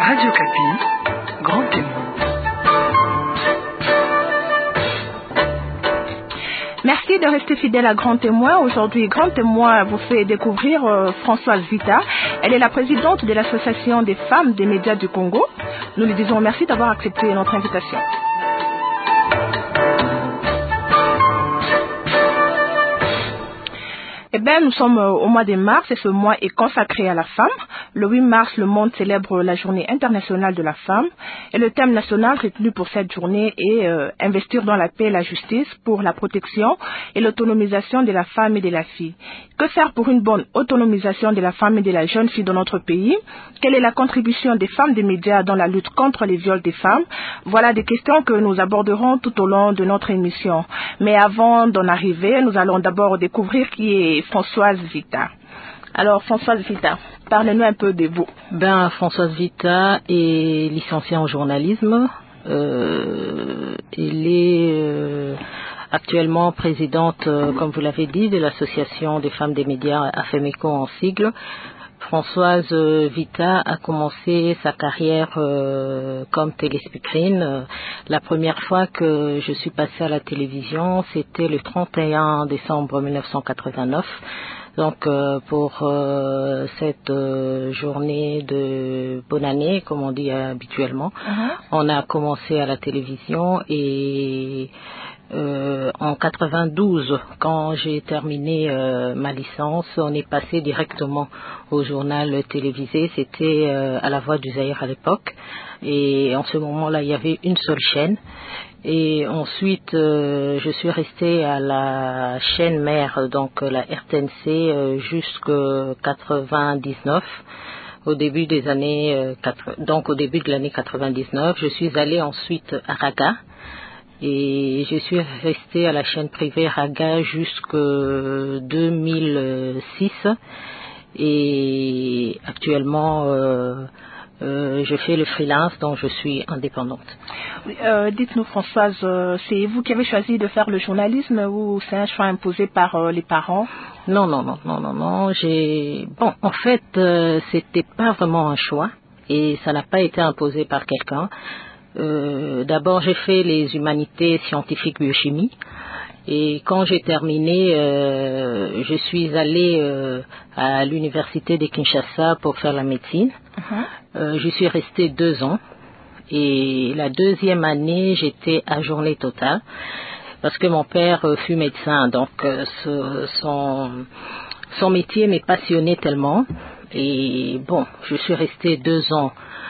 Radio Kapi, Grand Témoin. Merci de rester fidèle à Grand Témoin. Aujourd'hui, Grand Témoin vous fait découvrir Françoise Vita. Elle est la présidente de l'Association des femmes des médias du Congo. Nous lui disons merci d'avoir accepté notre invitation. Eh bien, nous sommes au mois de mars et ce mois est consacré à la femme. Le 8 mars, le monde célèbre la journée internationale de la femme et le thème national retenu pour cette journée est investir dans la paix et la justice pour la protection et l'autonomisation de la femme et de la fille. Que faire pour une bonne autonomisation de la femme et de la jeune fille dans notre pays? Quelle est la contribution des femmes des médias dans la lutte contre les viols des femmes? Voilà des questions que nous aborderons tout au long de notre émission. Mais avant d'en arriver, nous allons d'abord découvrir qui est Françoise Vita. Alors, Françoise Vita, parlez-nous un peu de vous. Françoise Vita est licenciée en journalisme. Elle est actuellement présidente, comme vous l'avez dit, de l'Association des femmes des médias AFEMECO en sigle. Françoise Vita a commencé sa carrière comme téléspeakerine. La première fois que je suis passée à la télévision, c'était le 31 décembre 1989. Donc pour cette journée de bonne année, comme on dit habituellement, on a commencé à la télévision et en 92, quand j'ai terminé ma licence, on est passé directement au journal télévisé. C'était à la Voix du Zaïre à l'époque. Et en ce moment-là, il y avait une seule chaîne. Et ensuite, je suis restée à la chaîne mère, donc la RTNC, jusqu'en 99. Au début des années, donc au début de l'année 99, je suis allée ensuite à Raga. Et je suis restée à la chaîne privée Raga jusqu'en 2006. Et actuellement, je fais le freelance, donc je suis indépendante. Dites-nous, Françoise, c'est vous qui avez choisi de faire le journalisme ou c'est un choix imposé par les parents? Non. Bon, en fait, c'était pas vraiment un choix et ça n'a pas été imposé par quelqu'un. D'abord, j'ai fait les humanités scientifiques biochimie et quand j'ai terminé, je suis allée à l'université de Kinshasa pour faire la médecine. Je suis restée 2 ans et la deuxième année, j'étais à journée totale parce que mon père fut médecin, donc son métier m'est passionné tellement et bon, je suis restée 2 ans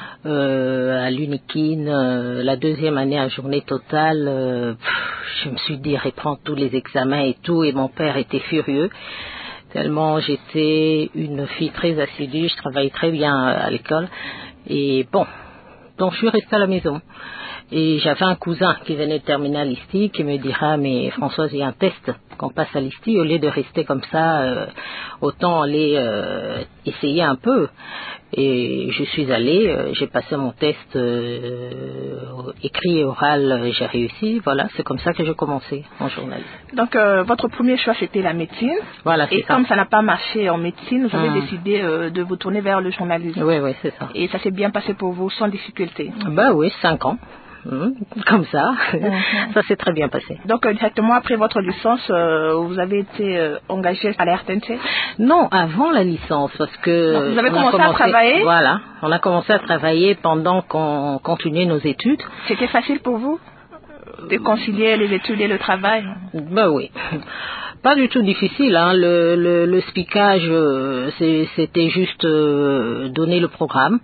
à l'Unikin, la deuxième année à journée totale, je me suis dit reprendre tous les examens et tout, et mon père était furieux, tellement j'étais une fille très assidue, je travaillais très bien à l'école, et bon, donc je suis restée à la maison. Et j'avais un cousin qui venait de terminer à l'ISTI qui me dira mais Françoise, il y a un test qu'on passe à l'ISTI, au lieu de rester comme ça, autant aller essayer un peu. Et je suis allée, j'ai passé mon test écrit et oral, j'ai réussi. Voilà, c'est comme ça que j'ai commencé en journalisme. Donc votre premier choix c'était la médecine. Voilà, c'est et ça. Comme ça n'a pas marché en médecine, vous avez décidé de vous tourner vers le journalisme. Oui, c'est ça. Et ça s'est bien passé pour vous sans difficulté? Oui, 5 ans. Comme ça, ça s'est très bien passé. Donc directement après votre licence, vous avez été engagé à la RTNC? Non, avant la licence, parce que donc, vous avez commencé à travailler? Voilà, on a commencé à travailler pendant qu'on continuait nos études. C'était facile pour vous de concilier les études et le travail? Oui. Pas du tout difficile, hein. Le speakage, c'était juste donner le programme.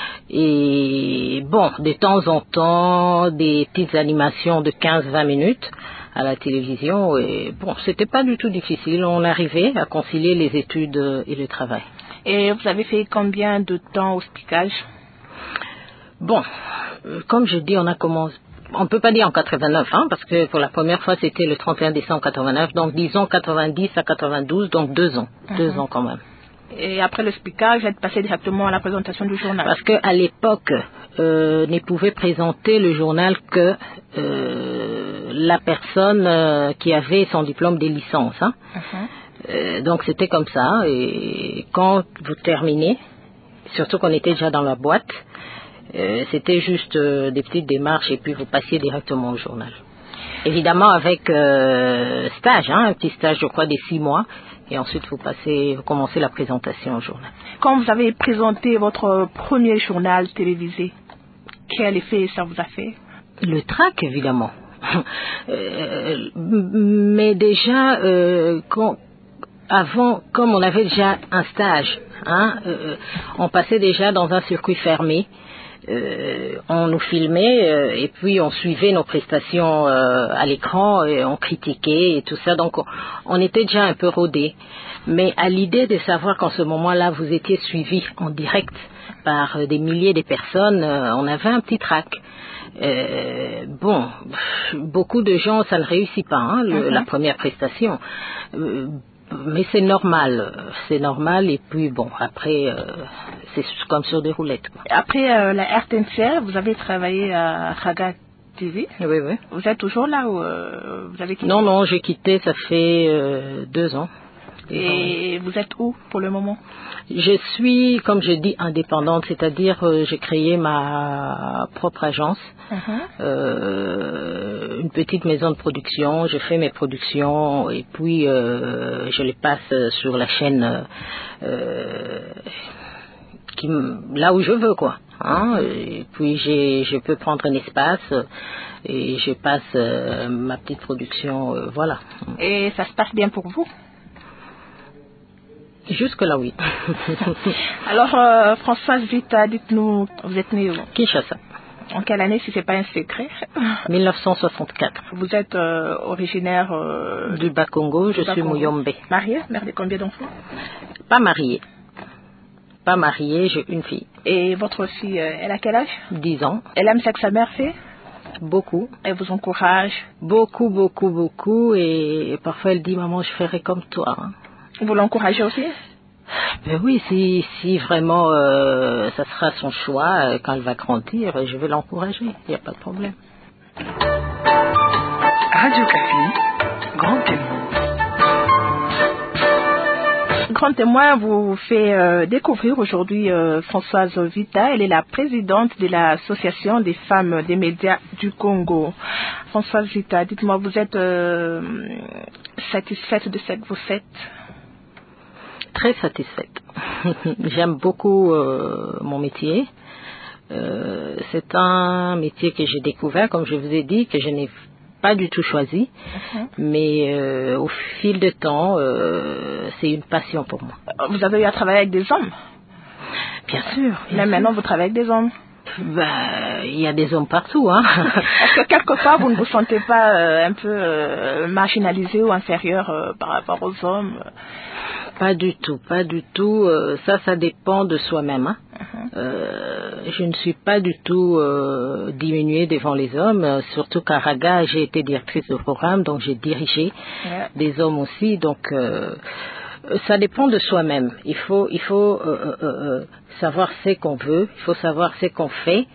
Et bon, de temps en temps, des petites animations de 15-20 minutes à la télévision. Et bon, c'était pas du tout difficile. On arrivait à concilier les études et le travail. Et vous avez fait combien de temps au speakage? Bon, comme je dis, on a commencé. On ne peut pas dire en 89, hein, parce que pour la première fois, c'était le 31 décembre 89. Donc, disons 90 à 92, donc 2 ans. 2 ans quand même. Et après le speakage, vous êtes passé directement à la présentation du journal? Parce qu'à l'époque, ne pouvait présenter le journal que la personne qui avait son diplôme de licence. Hein. Donc, c'était comme ça. Et quand vous terminez, surtout qu'on était déjà dans la boîte, C'était juste des petites démarches et puis vous passiez directement au journal. Évidemment avec stage, un petit stage je crois des 6 mois et ensuite vous commencez la présentation au journal. Quand vous avez présenté votre premier journal télévisé, quel effet ça vous a fait? Le trac évidemment. Mais déjà avant, comme on avait déjà un stage, on passait déjà dans un circuit fermé. On nous filmait et puis on suivait nos prestations à l'écran et on critiquait et tout ça, donc on était déjà un peu rodés. Mais à l'idée de savoir qu'en ce moment-là vous étiez suivis en direct par des milliers de personnes, on avait un petit trac. Beaucoup de gens ça ne réussit pas la première prestation. Mais c'est normal et puis bon après c'est comme sur des roulettes quoi. Après la RTNC, vous avez travaillé à Raga TV. Oui. Vous êtes toujours là ou vous avez quitté? Non, j'ai quitté, ça fait 2 ans. Et vous êtes où pour le moment? Je suis, comme je dis, indépendante, c'est-à-dire j'ai créé ma propre agence, une petite maison de production. Je fais mes productions et puis je les passe sur la chaîne là où je veux quoi. Et puis je peux prendre un espace et je passe ma petite production, voilà. Et ça se passe bien pour vous? Jusque-là, oui. Alors, Françoise Vita, dites-nous, vous êtes née où? Kinshasa. En quelle année, si ce n'est pas un secret? 1964. Vous êtes originaire du Bas-Congo, je suis Muyombe. Mariée? Mère de combien d'enfants? Pas mariée, j'ai une fille. Et votre fille, elle a quel âge? 10 ans. Elle aime ce que sa mère fait? Beaucoup. Elle vous encourage? Beaucoup. Et parfois elle dit, maman, je ferai comme toi. Vous l'encouragez aussi? Ben oui, si vraiment ça sera son choix, quand elle va grandir, je vais l'encourager, il n'y a pas de problème. Radio Café, Grand Témoin. Grand Témoin vous fait découvrir aujourd'hui Françoise Vita. Elle est la présidente de l'association des femmes des médias du Congo. Françoise Vita, dites-moi, vous êtes satisfaite de ce que vous faites? Très satisfaite. J'aime beaucoup mon métier. C'est un métier que j'ai découvert, comme je vous ai dit, que je n'ai pas du tout choisi. Mais au fil du temps, c'est une passion pour moi. Vous avez eu à travailler avec des hommes? Bien sûr. Mais maintenant, vous travaillez avec des hommes? Il y a des hommes partout. Est-ce que quelque part, vous ne vous sentez pas un peu marginalisé ou inférieur par rapport aux hommes? Pas du tout. Ça dépend de soi-même. Je ne suis pas du tout diminuée devant les hommes, surtout qu'à Raga, j'ai été directrice de programme, donc j'ai dirigé des hommes aussi. Donc, ça dépend de soi-même. Il faut savoir ce qu'on veut, il faut savoir ce qu'on fait.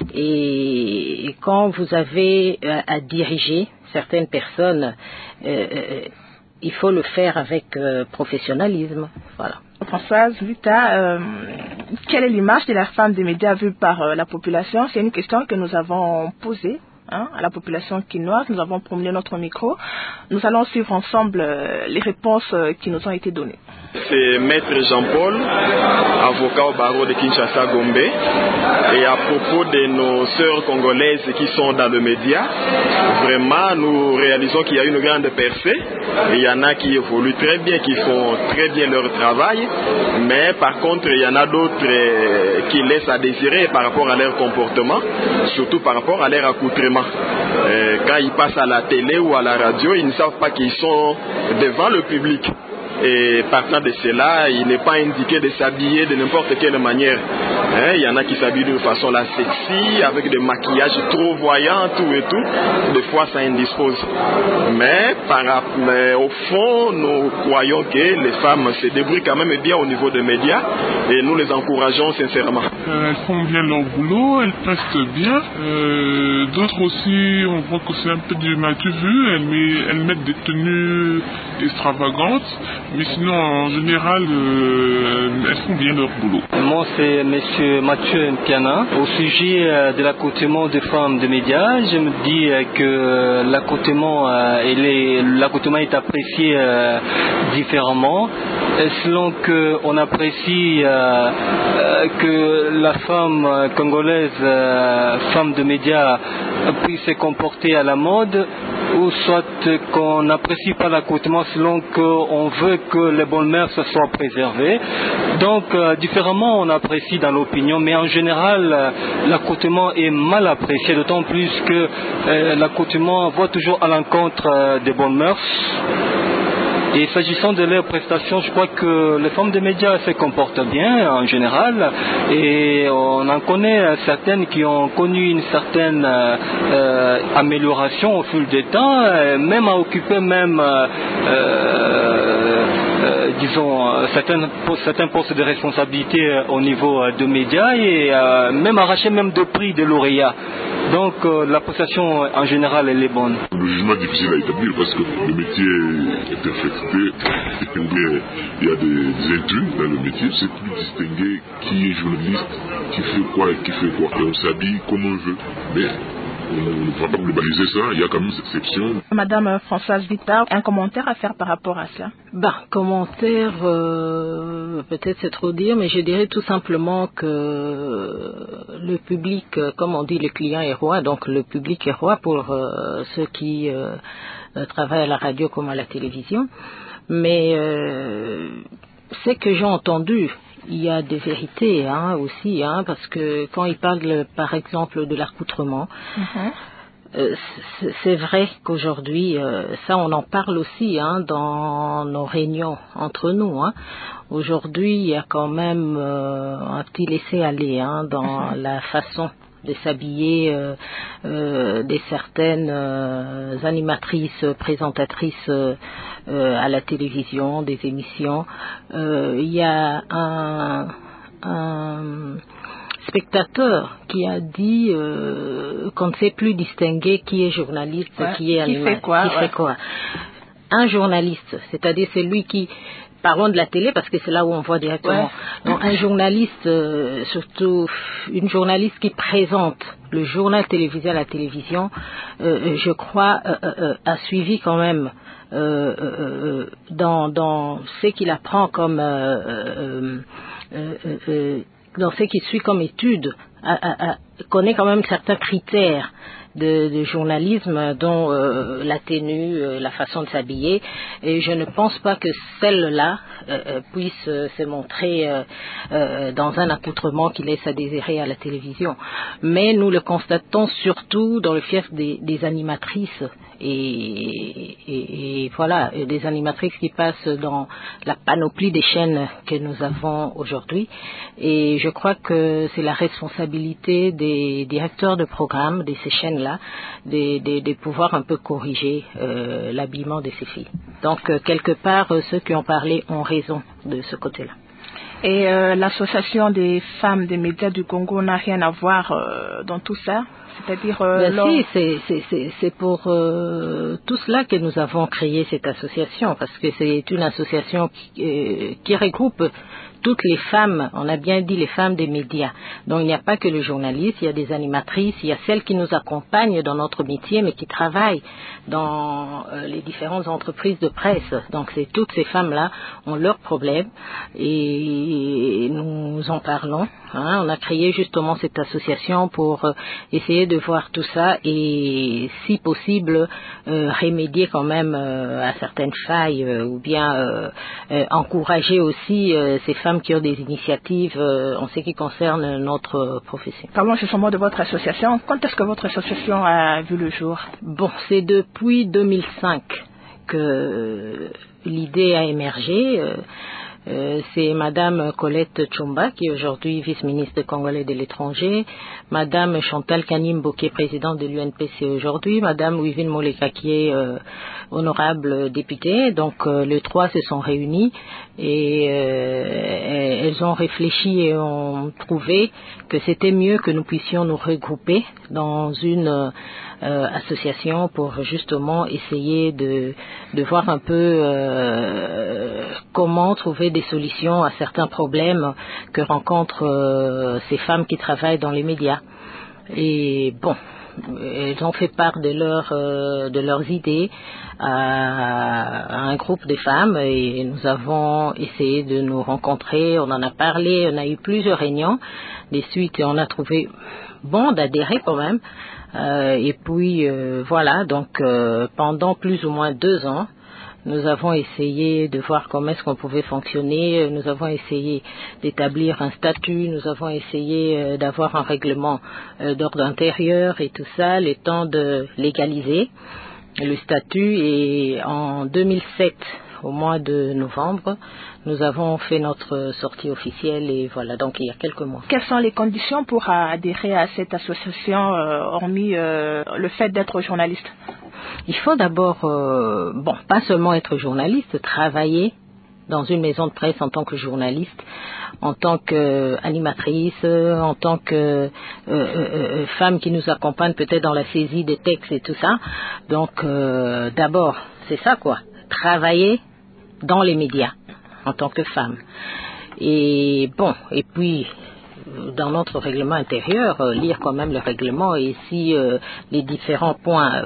Et quand vous avez à diriger certaines personnes, il faut le faire avec professionnalisme. Voilà. Françoise Vita, quelle est l'image de la femme des médias vue par la population? C'est une question que nous avons posée à la population quinoise. Nous avons promené notre micro. Nous allons suivre ensemble les réponses qui nous ont été données. C'est Maître Jean-Paul, avocat au barreau de Kinshasa-Gombe. Et à propos de nos sœurs congolaises qui sont dans le média, vraiment nous réalisons qu'il y a une grande percée. Et il y en a qui évoluent très bien, qui font très bien leur travail. Mais par contre, il y en a d'autres qui laissent à désirer par rapport à leur comportement, surtout par rapport à leur accoutrement. Quand ils passent à la télé ou à la radio, ils ne savent pas qu'ils sont devant le public. Et partant de cela, il n'est pas indiqué de s'habiller de n'importe quelle manière. Il y en a qui s'habillent d'une façon là sexy, avec des maquillages trop voyants, tout et tout. Des fois, ça indispose. Mais au fond, nous croyons que les femmes se débrouillent quand même bien au niveau des médias et nous les encourageons sincèrement. Elles font bien leur boulot, elles prestent bien. D'autres aussi, on voit que c'est un peu du mal-tu vu. Elles mettent des tenues extravagantes. Mais sinon, en général, elles font bien leur boulot. Moi, c'est monsieur M. Mathieu Mpiana. Au sujet de l'accotement des femmes de médias, je me dis que l'accotement est apprécié différemment. Selon qu'on apprécie que la femme congolaise, femme de médias, puisse se comporter à la mode, ou soit qu'on n'apprécie pas l'accotement selon qu'on veut que les bonnes mœurs soient préservées. Donc, différemment, on apprécie dans l'opinion, mais en général, l'accotement est mal apprécié, d'autant plus que l'accotement va toujours à l'encontre des bonnes mœurs. Et s'agissant de leurs prestations, je crois que les femmes de médias se comportent bien en général, et on en connaît certaines qui ont connu une certaine amélioration au fil du temps, même à occuper certains postes de responsabilité au niveau de médias, et même arracher des prix de lauréats. Donc la prestation en général elle est bonne. Le jugement est difficile à établir parce que le métier est perfecté, ou bien il y a des intrus dans le métier, c'est plus distinguer qui est journaliste, qui fait quoi et qui fait quoi. Et on s'habille comme on veut. Mais on ne va pas globaliser ça, il y a quand même cette exception. Madame Françoise Vittard, un commentaire à faire par rapport à cela? Commentaire, peut-être c'est trop dire, mais je dirais tout simplement que le public, comme on dit, le client est roi, donc le public est roi pour ceux qui travaillent à la radio comme à la télévision. Mais ce que j'ai entendu, il y a des vérités aussi, parce que quand ils parlent par exemple de l'accoutrement, c'est vrai qu'aujourd'hui, ça on en parle aussi dans nos réunions entre nous. Aujourd'hui, il y a quand même un petit laisser-aller dans la façon de s'habiller des certaines animatrices, présentatrices à la télévision, des émissions. Il y a un spectateur qui a dit qu'on ne sait plus distinguer qui est journaliste, qui est animateur, qui fait quoi. Un journaliste, c'est-à-dire celui qui... Parlons de la télé parce que c'est là où on voit directement. Donc, un journaliste, surtout une journaliste qui présente le journal télévisé à la télévision, je crois, a suivi quand même dans ce qu'il apprend comme dans ce qu'il suit comme étude, connaît quand même certains critères de journalisme, dont la tenue, la façon de s'habiller, et je ne pense pas que celle-là puisse se montrer dans un accoutrement qui laisse à désirer à la télévision. Mais nous le constatons surtout dans le fief des animatrices, et voilà, des animatrices qui passent dans la panoplie des chaînes que nous avons aujourd'hui, et je crois que c'est la responsabilité des directeurs de programme de ces chaînes-là de pouvoir un peu corriger l'habillement de ces filles. Donc quelque part, ceux qui ont parlé ont raison de ce côté-là. Et l'association des femmes des médias du Congo n'a rien à voir dans tout ça? C'est-à-dire si, c'est pour tout cela que nous avons créé cette association, parce que c'est une association qui regroupe toutes les femmes, on a bien dit les femmes des médias. Donc il n'y a pas que le journaliste, il y a des animatrices, il y a celles qui nous accompagnent dans notre métier, mais qui travaillent dans les différentes entreprises de presse. Donc c'est toutes ces femmes-là ont leurs problèmes et nous en parlons. On a créé justement cette association pour essayer de voir tout ça et, si possible, remédier quand même à certaines failles ou bien encourager aussi ces femmes qui ont des initiatives en ce qui concerne notre profession. Parlons justement de votre association. Quand est-ce que votre association a vu le jour? Bon, c'est depuis 2005 que l'idée a émergé. C'est Madame Colette Tchumba, qui est aujourd'hui vice-ministre congolais de l'étranger, Madame Chantal Kanimbo, qui est présidente de l'UNPC aujourd'hui, Madame Wivine Moleka, qui est honorable députée. Donc les trois se sont réunis et elles ont réfléchi et ont trouvé que c'était mieux que nous puissions nous regrouper dans une association pour justement essayer de voir un peu comment trouver des solutions à certains problèmes que rencontrent ces femmes qui travaillent dans les médias. Et bon, elles ont fait part de leurs idées à un groupe de femmes et nous avons essayé de nous rencontrer, on en a parlé, on a eu plusieurs réunions, des suites et on a trouvé bon d'adhérer quand même. Et puis voilà, donc pendant plus ou moins 2 ans, nous avons essayé de voir comment est-ce qu'on pouvait fonctionner, nous avons essayé d'établir un statut, nous avons essayé d'avoir un règlement d'ordre intérieur et tout ça, le temps de légaliser le statut. Et en 2007, au mois de novembre, nous avons fait notre sortie officielle et voilà, donc il y a quelques mois. Quelles sont les conditions pour adhérer à cette association, hormis le fait d'être journaliste? Il faut d'abord, pas seulement être journaliste, travailler dans une maison de presse en tant que journaliste, en tant qu'animatrice, en tant que femme qui nous accompagne peut-être dans la saisie des textes et tout ça. Donc d'abord, c'est ça quoi, travailler dans les médias en tant que femme. Et bon, et puis dans notre règlement intérieur, lire quand même le règlement et si les différents points,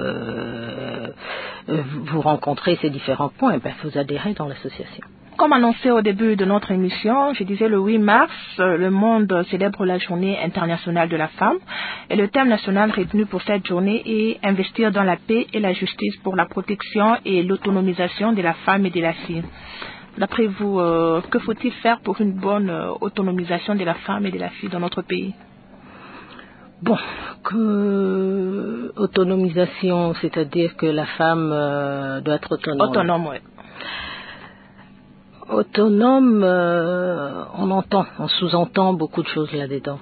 vous rencontrez ces différents points, vous adhérez dans l'association. Comme annoncé au début de notre émission, je disais le 8 mars, le monde célèbre la journée internationale de la femme et le thème national retenu pour cette journée est investir dans la paix et la justice pour la protection et l'autonomisation de la femme et de la fille. D'après vous, que faut-il faire pour une bonne autonomisation de la femme et de la fille dans notre pays? Bon, autonomisation, c'est-à-dire que la femme doit être autonome. Autonome, oui. Autonome, on sous-entend beaucoup de choses là-dedans.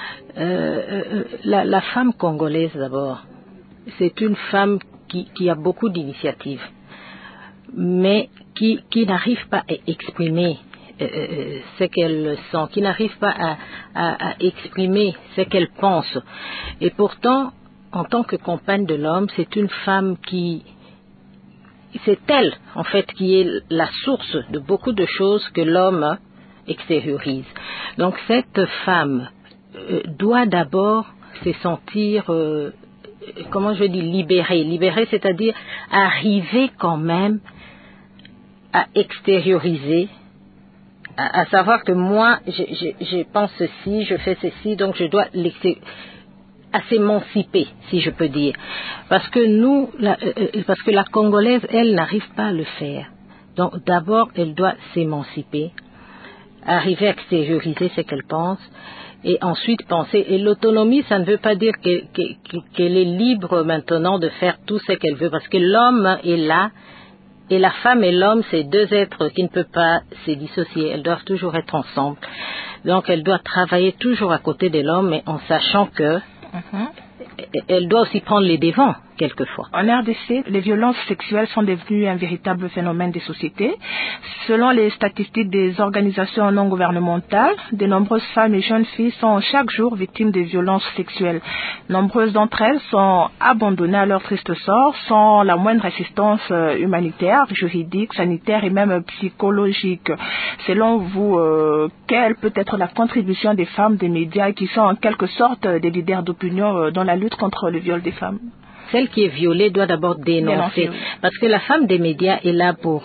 La femme congolaise d'abord, c'est une femme qui a beaucoup d'initiatives, mais qui n'arrive pas à exprimer ce qu'elle sent, qui n'arrive pas à exprimer ce qu'elle pense. Et pourtant, en tant que compagne de l'homme, c'est une femme c'est elle, en fait, qui est la source de beaucoup de choses que l'homme extériorise. Donc cette femme doit d'abord se sentir, libérée. Libérée, c'est-à-dire arriver quand même à extérioriser, à savoir que moi, je pense ceci, je fais ceci, donc je dois à s'émanciper, si je peux dire. Parce que la Congolaise, elle n'arrive pas à le faire. Donc d'abord, elle doit s'émanciper, arriver à extérioriser ce qu'elle pense, et ensuite penser. Et l'autonomie, ça ne veut pas dire qu'elle est libre maintenant de faire tout ce qu'elle veut, parce que l'homme est là, et la femme et l'homme, c'est 2 êtres qui ne peuvent pas se dissocier. Elles doivent toujours être ensemble. Donc, elle doit travailler toujours à côté de l'homme, mais en sachant que elle doit aussi prendre les devants, quelquefois. En RDC, les violences sexuelles sont devenues un véritable phénomène des sociétés. Selon les statistiques des organisations non gouvernementales, de nombreuses femmes et jeunes filles sont chaque jour victimes de violences sexuelles. Nombreuses d'entre elles sont abandonnées à leur triste sort sans la moindre assistance humanitaire, juridique, sanitaire et même psychologique. Selon vous, quelle peut être la contribution des femmes des médias qui sont en quelque sorte des leaders d'opinion dans la lutte contre le viol des femmes? Celle qui est violée doit d'abord dénoncer. Parce que la femme des médias est là pour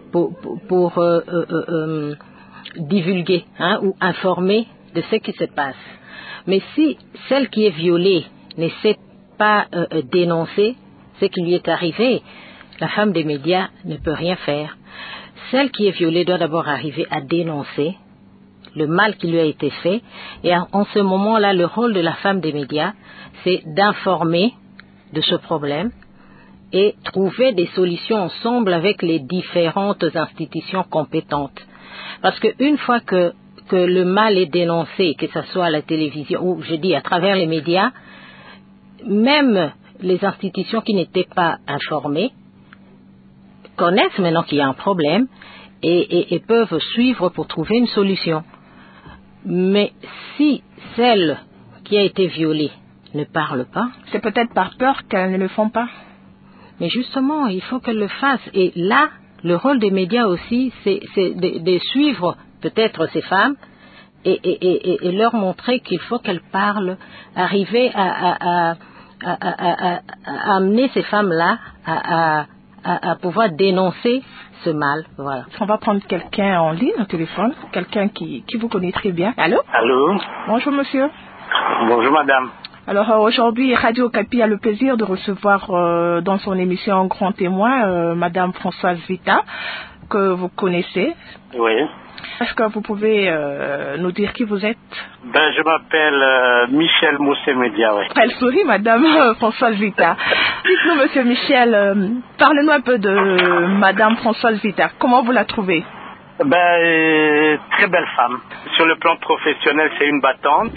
divulguer ou informer de ce qui se passe. Mais si celle qui est violée ne sait pas dénoncer ce qui lui est arrivé, la femme des médias ne peut rien faire. Celle qui est violée doit d'abord arriver à dénoncer le mal qui lui a été fait. Et en ce moment-là, le rôle de la femme des médias, c'est d'informer de ce problème et trouver des solutions ensemble avec les différentes institutions compétentes. Parce qu'une fois que le mal est dénoncé, que ce soit à la télévision ou, je dis, à travers les médias, même les institutions qui n'étaient pas informées connaissent maintenant qu'il y a un problème et peuvent suivre pour trouver une solution. Mais si celle qui a été violée ne parlent pas. C'est peut-être par peur qu'elles ne le font pas. Mais justement, il faut qu'elles le fassent. Et là, le rôle des médias aussi, c'est de suivre peut-être ces femmes et leur montrer qu'il faut qu'elles parlent, arriver à amener ces femmes-là à pouvoir dénoncer ce mal. Voilà. On va prendre quelqu'un en ligne au téléphone, quelqu'un qui vous connaît très bien. Allô? Allô? Bonjour monsieur. Bonjour madame. Alors aujourd'hui, Radio Okapi a le plaisir de recevoir dans son émission Grand Témoin Madame Françoise Vita, que vous connaissez. Oui. Est-ce que vous pouvez nous dire qui vous êtes? Je m'appelle Michel Moussé-Média, oui. Elle sourit, Madame Françoise Vita. Dites-nous, Monsieur Michel, parlez-nous un peu de Madame Françoise Vita. Comment vous la trouvez? Très belle femme. Sur le plan professionnel, c'est une battante.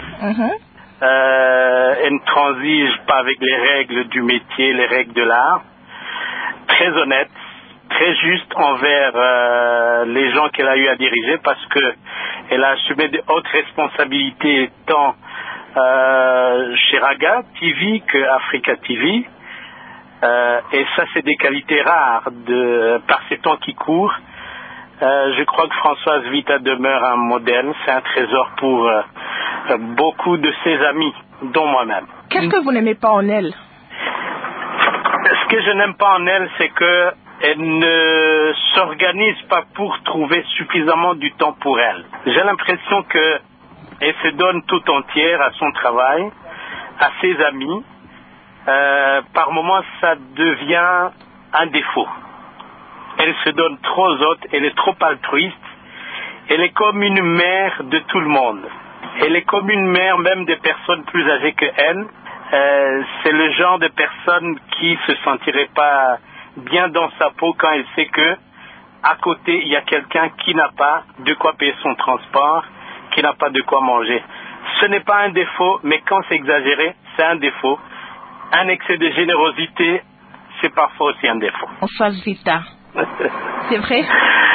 Elle ne transige pas avec les règles du métier, les règles de l'art. Très honnête, très juste envers les gens qu'elle a eu à diriger parce que elle a assumé de hautes responsabilités tant chez Raga TV que Africa TV. Et ça, c'est des qualités rares par ces temps qui courent. Je crois que Françoise Vita demeure un modèle, c'est un trésor pour beaucoup de ses amis, dont moi-même. Qu'est-ce que vous n'aimez pas en elle? Ce que je n'aime pas en elle, c'est qu'elle ne s'organise pas pour trouver suffisamment du temps pour elle. J'ai l'impression qu'elle se donne tout entière à son travail, à ses amis. Par moments, ça devient un défaut. Elle se donne trop aux autres, elle est trop altruiste. Elle est comme une mère de tout le monde. Elle est comme une mère même des personnes plus âgées que elle. C'est le genre de personne qui se sentirait pas bien dans sa peau quand elle sait que à côté il y a quelqu'un qui n'a pas de quoi payer son transport, qui n'a pas de quoi manger. Ce n'est pas un défaut, mais quand c'est exagéré, c'est un défaut. Un excès de générosité, c'est parfois aussi un défaut. Françoise Vita. C'est vrai?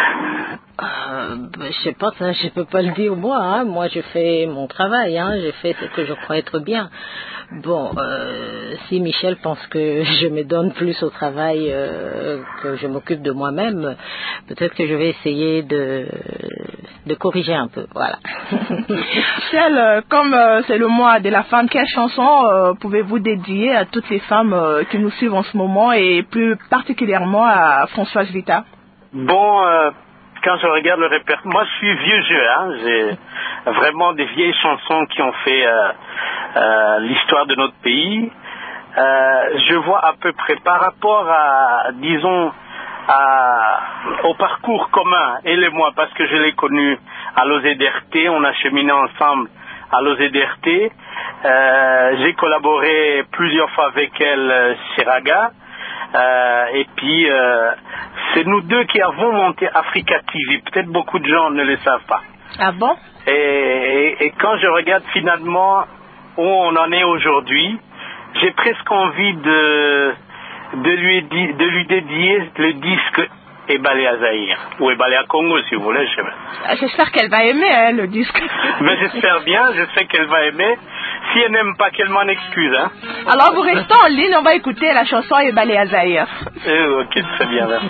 Je sais pas, ça, je peux pas le dire moi. Hein. Moi, je fais mon travail. Hein. Je fais ce que je crois être bien. Bon, si Michel pense que je me donne plus au travail que je m'occupe de moi-même, peut-être que je vais essayer de corriger un peu. Voilà. Michel, comme c'est le mois de la femme, quelle chanson pouvez-vous dédier à toutes les femmes qui nous suivent en ce moment et plus particulièrement à Françoise Vita? Bon, quand je regarde le répertoire, moi je suis vieux jeu, hein, j'ai vraiment des vieilles chansons qui ont fait l'histoire de notre pays. Je vois à peu près par rapport à, disons, au parcours commun, elle et moi, parce que je l'ai connue à l'OZRT, on a cheminé ensemble à l'OZRT. J'ai collaboré plusieurs fois avec elle chez Raga. Et puis, c'est nous deux qui avons monté Africa TV. Peut-être beaucoup de gens ne le savent pas. Ah bon? Et quand je regarde finalement où on en est aujourd'hui, j'ai presque envie de lui dédier le disque Ebalé à Zaïre, ou Ebalé à Congo si vous voulez. J'espère qu'elle va aimer hein, le disque. Mais j'espère bien, je sais qu'elle va aimer. Si elle n'aime pas, qu'elle m'en excuse. Hein. Alors vous restez en ligne, on va écouter la chanson Ebalé à Zaïre. Ok, très bien, merci.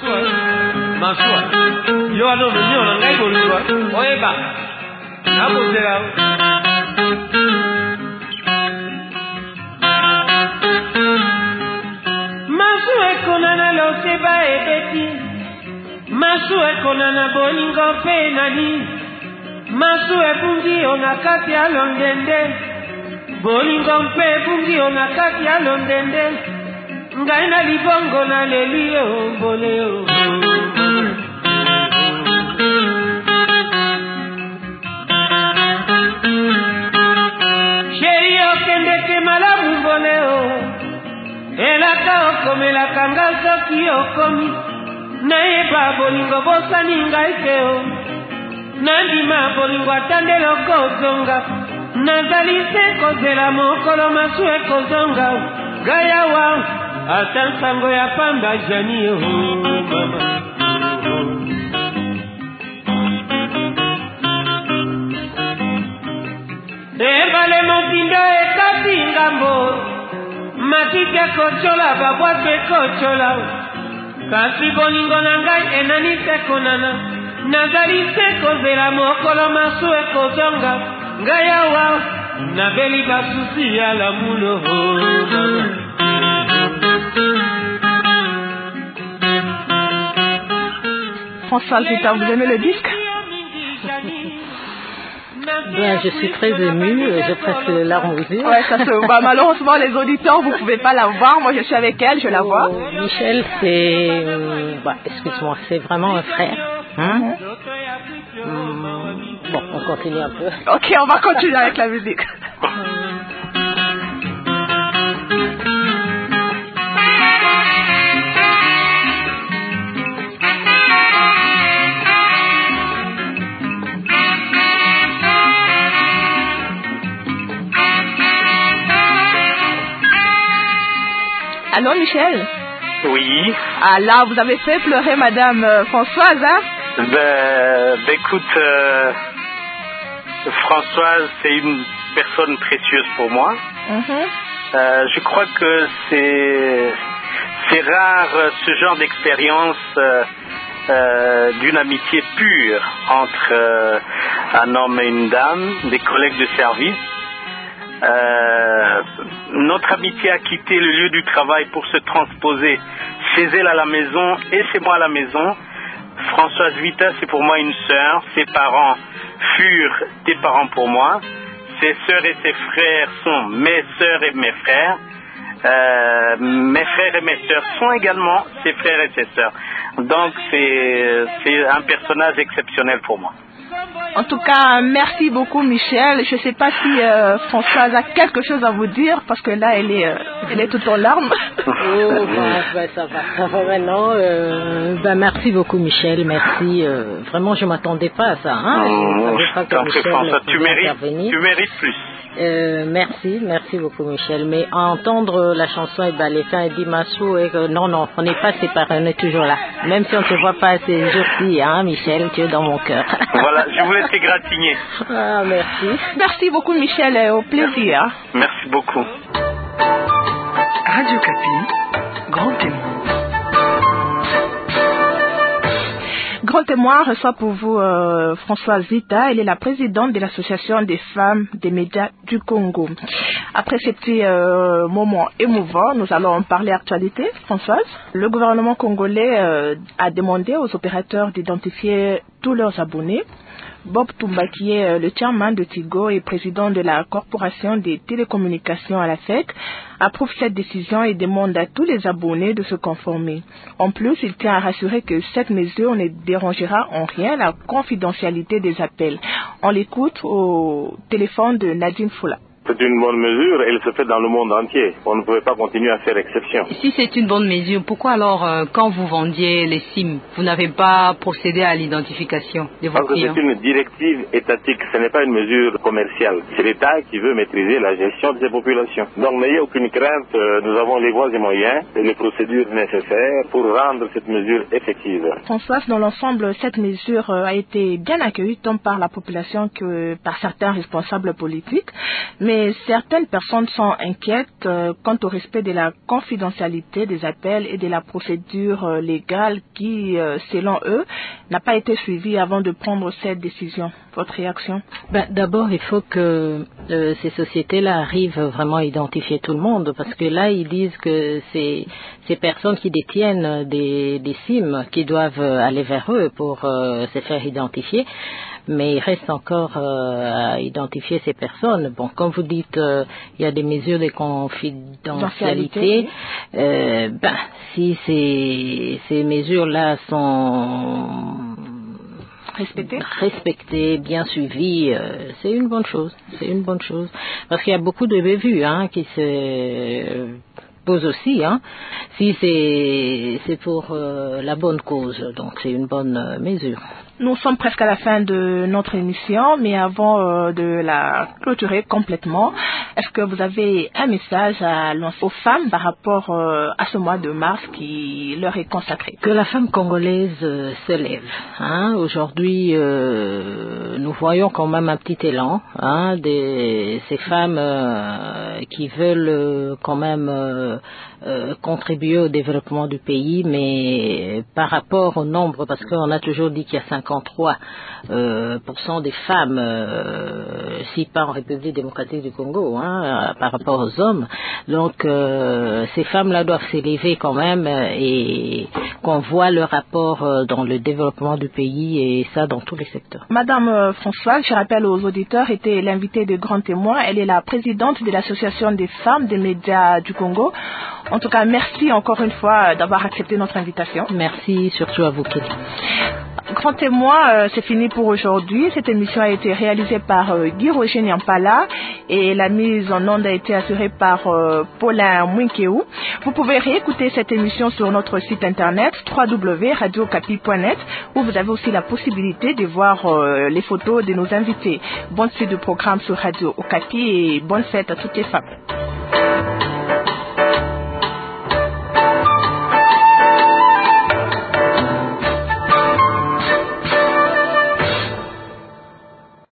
Masu ekonana loseba ebeti, masu ekonana bolingo pe nani, masu ebungi ona kati ya londende, bolingo mpe ebungi ona kati ya londende, ngai na libongo na leli o mbole o. Sheri okendeke malamu mbole o. Elaka okomelaka nga soki okomi, nayeba bolingo bosani ngai te o. Nandima bolingo atandela okozonga, nazali se kozela mokolo masu ekozonga. Ngai awa ata nsango ya pamba jani o mama. Ebale motindo ekati nasali ngambo matiti ekocola babwato ekocola kasi bolingo na ngai enani se konana nazali se kozela mokolo masu ekozonga ngai awa nabeli basusi ya lamulo. François Zita, vous aimez le disque? Bien, je suis très émue, j'ai presque les larmes aux yeux. Ouais, ça se voit. Malheureusement, les auditeurs, vous pouvez pas la voir. Moi, je suis avec elle, je la vois. Michel, c'est, excuse-moi, c'est vraiment un frère. Hein? Bon, on continue un peu. Ok, on va continuer avec la musique. Allô, Michel? Oui. Ah là, vous avez fait pleurer Madame Françoise, hein? Écoute, Françoise, c'est une personne précieuse pour moi. Je crois que c'est rare ce genre d'expérience d'une amitié pure entre un homme et une dame, des collègues de service. Notre amitié a quitté le lieu du travail pour se transposer chez elle à la maison et chez moi à la maison. Françoise Vita, c'est pour moi une sœur. Ses parents furent des parents pour moi. Ses sœurs et ses frères sont mes sœurs et mes frères. Mes frères et mes sœurs sont également ses frères et ses sœurs. Donc c'est un personnage exceptionnel pour moi. En tout cas, merci beaucoup Michel. Je ne sais pas si Françoise a quelque chose à vous dire parce que là, elle est toute en larmes. Ça va maintenant. Merci beaucoup Michel, merci. Vraiment, je ne m'attendais pas à ça. Hein? François, tu mérites plus. Merci beaucoup Michel. Mais à entendre la chanson et Balétin et Dimassou, non, on n'est pas séparés, on est toujours là. Même si on ne te voit pas ces jours-ci, hein, Michel, tu es dans mon cœur. Voilà, je voulais t'égratigner. Ah, merci. Merci beaucoup Michel, au plaisir. Merci beaucoup. Radio Kapi, grand témoin. Grand témoin reçoit pour vous Françoise Zita. Elle est la présidente de l'association des femmes des médias du Congo. Après ces petits moments émouvants, nous allons en parler actualité. Françoise, le gouvernement congolais a demandé aux opérateurs d'identifier tous leurs abonnés. Bob Toumba, qui est le chairman de Tigo et président de la corporation des télécommunications à la FEC, approuve cette décision et demande à tous les abonnés de se conformer. En plus, il tient à rassurer que cette mesure ne dérangera en rien la confidentialité des appels. On l'écoute au téléphone de Nadine Foula. C'est une bonne mesure et elle se fait dans le monde entier. On ne pouvait pas continuer à faire exception. Si c'est une bonne mesure, pourquoi alors, quand vous vendiez les SIM, vous n'avez pas procédé à l'identification de vos clients? Parce que c'est une directive étatique, ce n'est pas une mesure commerciale. C'est l'État qui veut maîtriser la gestion de ces populations. Donc n'ayez aucune crainte, nous avons les voies et moyens et les procédures nécessaires pour rendre cette mesure effective. Françoise, dans l'ensemble, cette mesure a été bien accueillie tant par la population que par certains responsables politiques. Mais certaines personnes sont inquiètes quant au respect de la confidentialité des appels et de la procédure légale qui, selon eux, n'a pas été suivie avant de prendre cette décision. Votre réaction? D'abord, il faut que ces sociétés-là arrivent vraiment à identifier tout le monde, parce que là, ils disent que c'est ces personnes qui détiennent des SIM qui doivent aller vers eux pour se faire identifier. Mais il reste encore à identifier ces personnes. Bon, comme vous dites, il y a des mesures de confidentialité. Si ces mesures-là sont respectées, bien suivies, c'est une bonne chose. C'est une bonne chose. Parce qu'il y a beaucoup de bévues qui se posent aussi. Si c'est pour la bonne cause, donc c'est une bonne mesure. Nous sommes presque à la fin de notre émission, mais avant de la clôturer complètement, est-ce que vous avez un message à lancer aux femmes par rapport à ce mois de mars qui leur est consacré? Que la femme congolaise se lève. Aujourd'hui, nous voyons quand même un petit élan ces femmes qui veulent quand même contribuer au développement du pays, mais par rapport au nombre, parce qu'on a toujours dit qu'il y a 53% des femmes, si pas en République démocratique du Congo, par rapport aux hommes. Donc ces femmes-là doivent s'élever quand même et qu'on voit leur rapport dans le développement du pays, et ça dans tous les secteurs. Madame Françoise, je rappelle aux auditeurs, était l'invitée de Grand Témoin. Elle est la présidente de l'Association des femmes des médias du Congo. En tout cas, merci encore une fois d'avoir accepté notre invitation. Merci surtout à vous, Kelly. Grand Témoin, c'est fini pour aujourd'hui. Cette émission a été réalisée par Guy Roger Nyampala et la mise en onde a été assurée par Paulin Mouinkeou. Vous pouvez réécouter cette émission sur notre site internet www.radiocapi.net où vous avez aussi la possibilité de voir les photos de nos invités. Bonne suite de programme sur Radio Okapi et bonne fête à toutes les femmes.